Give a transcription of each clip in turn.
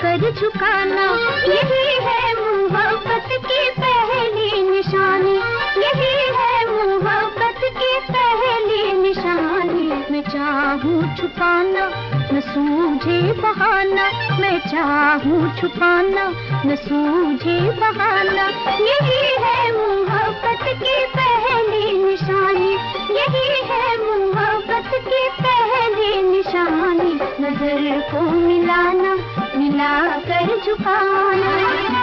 कर झुकाना, यही है मोहब्बत की पहली निशानी, यही है मोहब्बत की पहली निशानी। मैं चाहूँ छुपाना न सूझे बहाना, मैं चाहूँ छुपाना न सूझे बहाना, यही है मोहब्बत की पहली निशानी, यही है मोहब्बत की पहली निशानी। नजर को मिलाना, मिला कर झुकाना।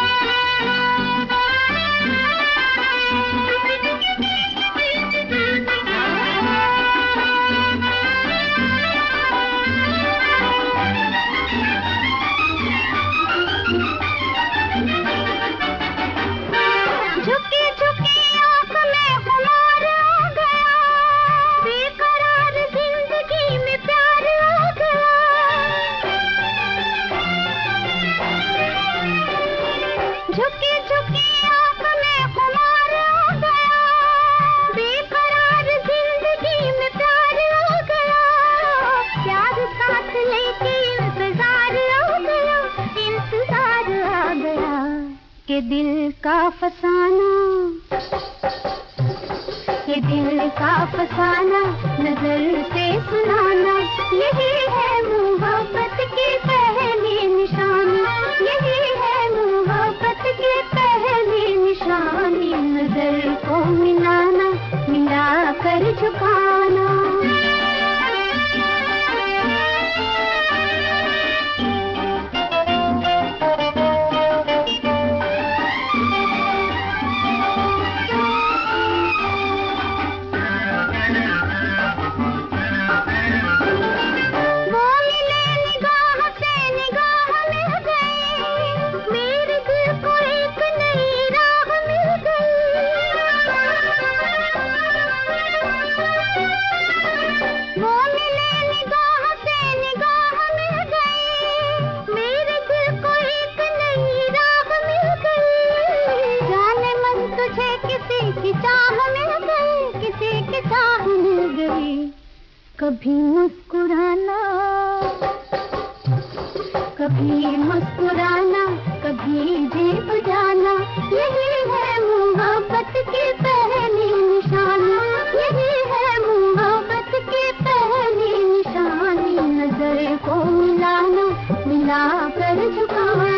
झुकी झुकी आँख में खुमार आ गया, बेकरार जिंदगी में प्यार आ गया। झुकी झुकी आँख में खुमार आ गया, बेकरार जिंदगी में प्यार आ गया। प्यार साथ लेके इंतजार आ गया, इंतजार आ गया कि दिल का फसाना, ये दिल का फसाना, नजर से सुनाना, यही है मोहब्बत की पहली निशानी, यही है मोहब्बत की पहली निशानी। नजर को मिलाना, मिला कर झुकाना। कभी मुस्कुराना, कभी मुस्कुराना, कभी जी बजाना, यही है मोहब्बत की पहली निशानी, यही है मोहब्बत की पहली निशानी। नजर को मिलाना, मिला कर झुकाना।